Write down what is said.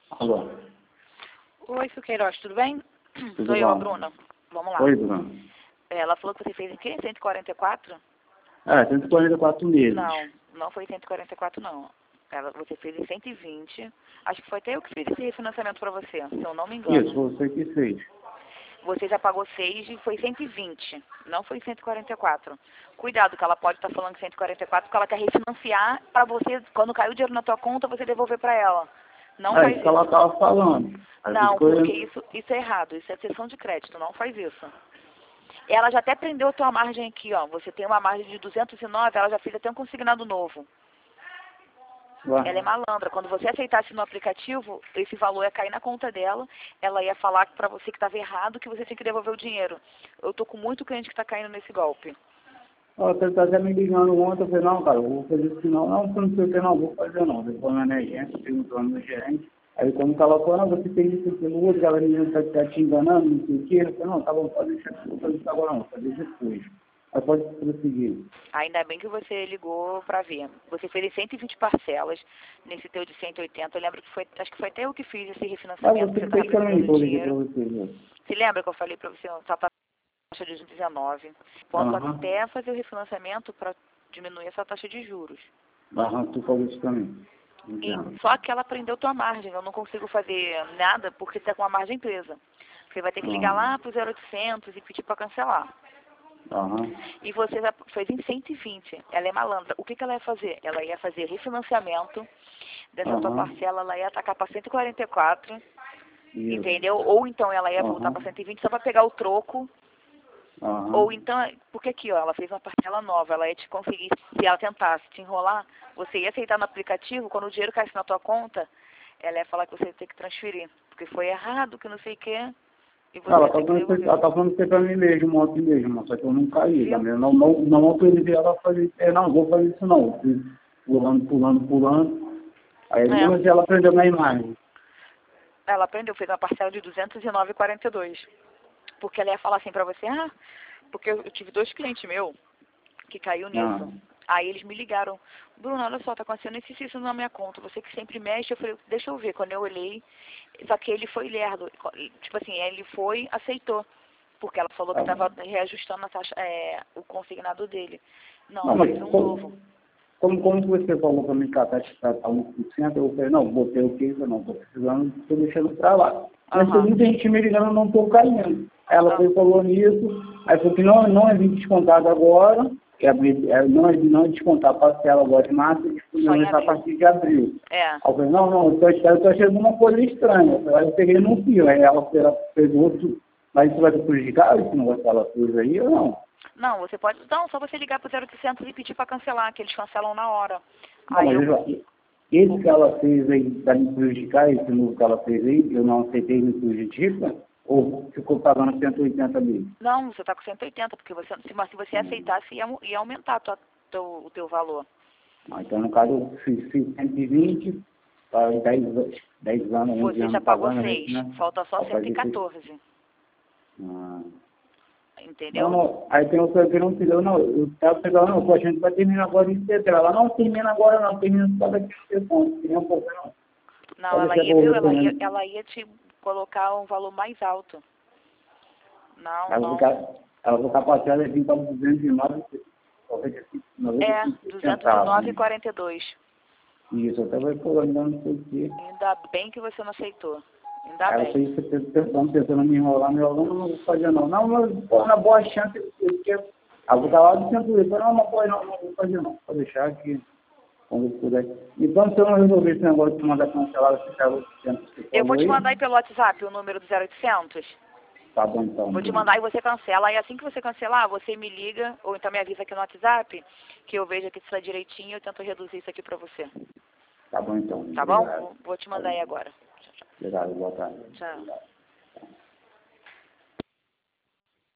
Alô? Oi, Suqueiroz, tudo bem? Tudo Sou eu, a bom? Bruna. Vamos lá. Oi, Bruno. Ela falou que você fez em quê? 144? 144 meses. Não, não foi 144 não. Você fez em 120. Acho que foi até eu que fiz esse refinanciamento para você, se eu não me engano. Isso, você que fez. Você já pagou 6 e foi 120, não foi 144. Cuidado, que ela pode estar falando 144 porque ela quer refinanciar para você, quando cair o dinheiro na tua conta, você devolver para ela. Não faz Isso que ela isso. estava falando. Aí Não, ficou- porque isso é errado, isso é cessão de crédito, não faz isso. Ela já até prendeu a tua margem aqui, ó. Você tem uma margem de 209, ela já fez até um consignado novo. Ué, Ela é malandra. Quando você aceitasse no aplicativo, esse valor ia cair na conta dela, ela ia falar pra você que estava errado, que você tinha que devolver o dinheiro. Eu tô com muito cliente que tá caindo nesse golpe. Você está até me ligando ontem, eu falei, não, cara, eu vou fazer isso não. Não, não sei o que, não, vou fazer não. Depois na minha agência, perguntando no gerente. Aí como que ela falou, não, você fez isso pelo outro, aquela menina tá te enganando, não sei o quê. Eu falei, não, tá bom, pode deixar, não vou fazer isso agora não, vou fazer depois. Aí pode prosseguir. Ainda bem que você ligou pra ver. Você fez em 120 parcelas, nesse teu de 180. Eu lembro que foi, acho que foi até eu que fiz esse Mas refinanciamento, você você tava fez também, precisando que eu de liguei pra dinheiro. você, né? Você lembra que eu falei pra você, tá taxa de 19. Posso Aham, até fazer o refinanciamento para diminuir essa taxa de juros. aham, tu falou isso também. E Entendo. só que ela prendeu tua margem. Eu não consigo fazer nada porque está com a margem presa. Você vai ter que ligar Aham, lá pro 0800 e pedir para cancelar. aham, E você já fez em 120. Ela é malandra. O que ela ia fazer? Ela ia fazer refinanciamento dessa tua aham, parcela, ela ia atacar para 144, isso, entendeu? Ou então ela ia voltar aham, para 120 só para pegar o troco. aham, Ou então, porque aqui, ó, ela fez uma parcela nova, ela ia te conseguir, se ela tentasse te enrolar, você ia aceitar no aplicativo, quando o dinheiro caísse na tua conta, ela ia falar que você ia ter que transferir, porque foi errado, que não sei o quê, e você ela ia ter que devolver. tá falando isso pra mim mesmo, ontem mesmo, só que eu não caí, Viu? também. Eu não autorizei ela a fazer isso. Não, vou fazer isso não. Eu fui pulando. Aí mesmo É, assim ela prendeu minha imagem. ela aprendeu, fez uma parcela de 209,42, porque ela ia falar assim pra você, porque eu tive 2 clientes meus que caiu Ah, nisso. Aí eles me ligaram, Bruno, olha só, tá acontecendo isso na minha conta, você que sempre mexe. Eu falei, deixa eu ver. Quando eu olhei, só que ele foi lerdo, tipo assim, ele foi, aceitou, porque ela falou que tá bom. estava reajustando a taxa, o consignado dele. Não, Não, ela fez mas um novo. como que você falou pra mim que a taxa tá 1%, eu falei, não, botei o que eu não tô precisando, tô deixando pra lá. Mas tem Aham, muita gente me ligando, eu não tô caindo. Ela ah, foi falou nisso, aí falou que não é descontado agora, não é descontar a parcela agora de março, só em a abril. partir de abril. É, Aí eu falei, não, eu tô achando uma coisa estranha. Aí eu peguei num fio, aí ela fez outro, mas isso vai te prejudicar esse negócio que ela fez aí ou não? não, você pode, não, só você ligar pro 0800 e pedir pra cancelar, que eles cancelam na hora. Não, Aí mas eu, esse que ela fez aí, para me prejudicar, esse novo que ela fez aí, eu não aceitei me prejudica? Ou ficou pagando 180 mil? não, você tá com 180, porque você, mas se você aceitasse, ia aumentar o teu valor. Então, no caso, eu fiz 120, para 10 anos, 11 Você já anos pagou pagando isso, 6, né? falta só Para fazer isso. 114, Ah. Não, entendeu? não, aí tem outra que não entendeu, não, eu estava pegando, não, pô, a gente vai terminar agora em setembro. Ela, não termina agora, não, termina só daqui a 6 anos, queria um pouco, não. Não, Pode ela deixar que ia, eu vou viu? ver também. Ela ia te colocar um valor mais alto. Não, Ela não. ficar, ela ficar parcial é 20 para 209, 95 É, centavos, né? 209,42. Isso, eu estava falando, não sei o quê. Ainda bem que você não aceitou. Ainda Ela bem. fez isso tentando me enrolar, não vou fazer não. Não, mas pô, na boa chance, porque ela vou dar lá do centro livre. Não, não vou fazer não. Vou deixar aqui, quando eu puder. Então, se eu não resolver esse negócio de mandar cancelar, esse cara do centro que você Eu vou falou te aí, mandar aí pelo WhatsApp o número do 0800. tá bom então, Vou te Bruno. mandar e você cancela. Aí assim que você cancelar, você me liga, ou então me avisa aqui no WhatsApp, que eu vejo aqui se está direitinho e eu tento reduzir isso aqui pra você. Tá bom então, Tá bom? obrigado. Vou te Tá mandar aí bom. agora. Obrigado, boa tarde. Tchau.